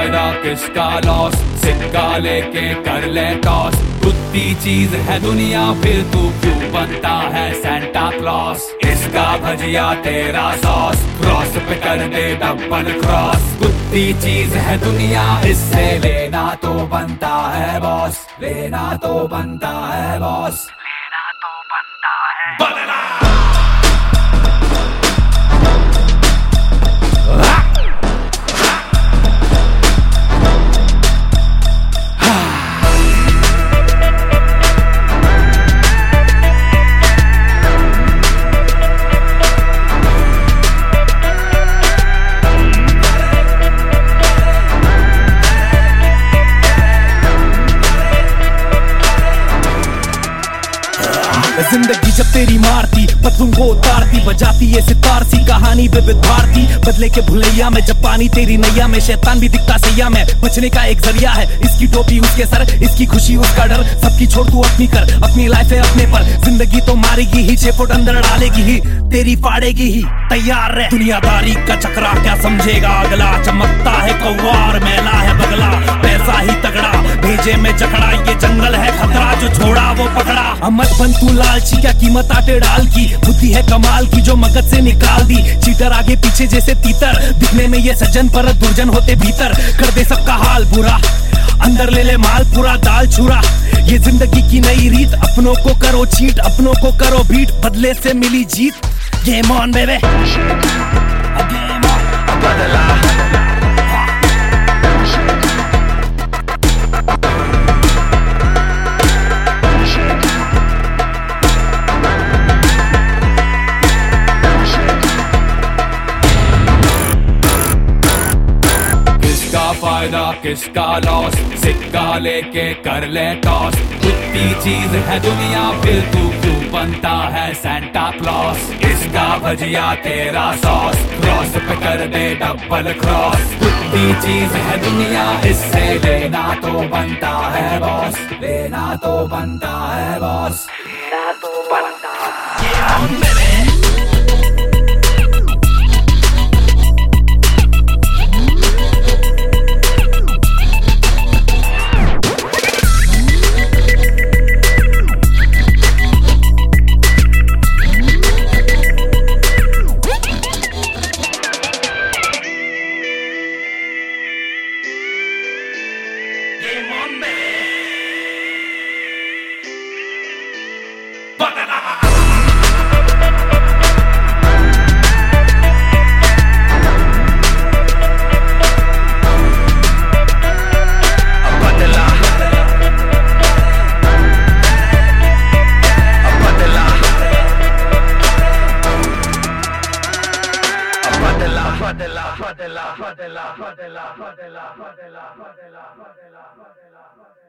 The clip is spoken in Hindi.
फायदा किसका लॉस, सिक्का लेके कर ले टॉस। कुत्ती चीज है दुनिया फिर तू क्यों बनता है सेंटा क्लॉस। इसका भजिया तेरा सॉस, क्रॉस पे कर दे डबल क्रॉस। कुत्ती चीज है दुनिया, इससे लेना तो बनता है बॉस, लेना तो बनता है बॉस, लेना तो बनता है बदला। जिंदगी जब तेरी मारती पत्थरों को उतारती, बजाती ये सितार सी कहानी विविध भारती। बदले के भुलैया में जब पानी तेरी नैया में, शैतान भी दिखता सैया में। बचने का एक जरिया है, इसकी टोपी उसके सर, इसकी खुशी उसका डर। सबकी छोड़ तू अपनी कर, अपनी लाइफ है अपने पर। जिंदगी तो मारेगी ही, 6 फुट अंदर डालेगी ही, तेरी फाड़ेगी ही। तैयार रह, दुनियादारी का चक्रा क्या समझेगा अगला। चमकता है कौवार, मैला है बगला, पैसा ही तगड़ा, भेजे में जकड़ा। ये जंगल है खतरा, जो छोड़ा वो पकड़ा। अमत बन तू लालची, क्या कीमत आटे डाल की। बुद्धि है कमाल की, जो मगज से निकाल दी। चीटर आगे पीछे जैसे तीतर, दिखने में ये सज्जन पर दुर्जन होते भीतर। कर दे सबका हाल बुरा, अंदर ले ले माल पूरा दाल चूरा। ये जिंदगी की नई रीत, अपनों को करो चीट, अपनों को करो बीट। बदले से मिली जीत, game on babe, game on, बदला। फायदा किसका लॉस, सिक्का लेके कर ले टॉस। कुत्ती चीज है दुनिया फिर तू क्यों बनता है सेंटा क्लॉस। इसका भजिया तेरा सॉस, क्रॉस पे कर दे डबल क्रॉस। कुत्ती चीज है दुनिया, इससे लेना तो बनता है बॉस, लेना तो बनता है बॉस, लेना तो बनता है। Fadela, fadela, fadela, fadela, fadela, fadela, fadela, fadela, fadela, fadela.